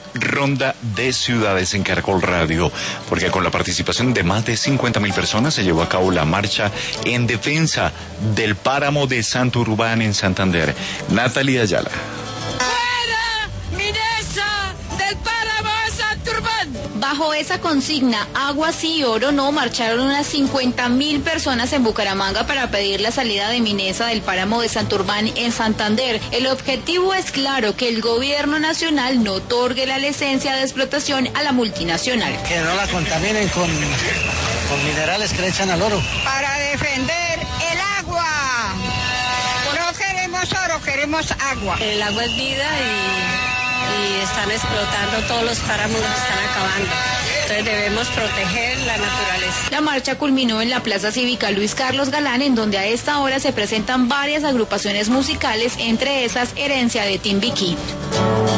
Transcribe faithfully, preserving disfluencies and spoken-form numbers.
ronda de ciudades en Caracol Radio, porque con la participación de más de cincuenta mil personas se llevó a cabo la marcha en defensa del páramo de Santurbán en Santander. Natalia Ayala. Bajo esa consigna, agua sí, oro no, marcharon unas cincuenta mil personas en Bucaramanga para pedir la salida de Minesa del páramo de Santurbán en Santander. El objetivo es claro, que el gobierno nacional no otorgue la licencia de explotación a la multinacional. Que no la contaminen con, con minerales que le echan al oro. Para defender el agua. No queremos oro, queremos agua. El agua es vida y... y están explotando todos los páramos, los están acabando. Entonces debemos proteger la naturaleza. La marcha culminó en la Plaza Cívica Luis Carlos Galán, en donde a esta hora se presentan varias agrupaciones musicales, entre esas Herencia de Timbiquí.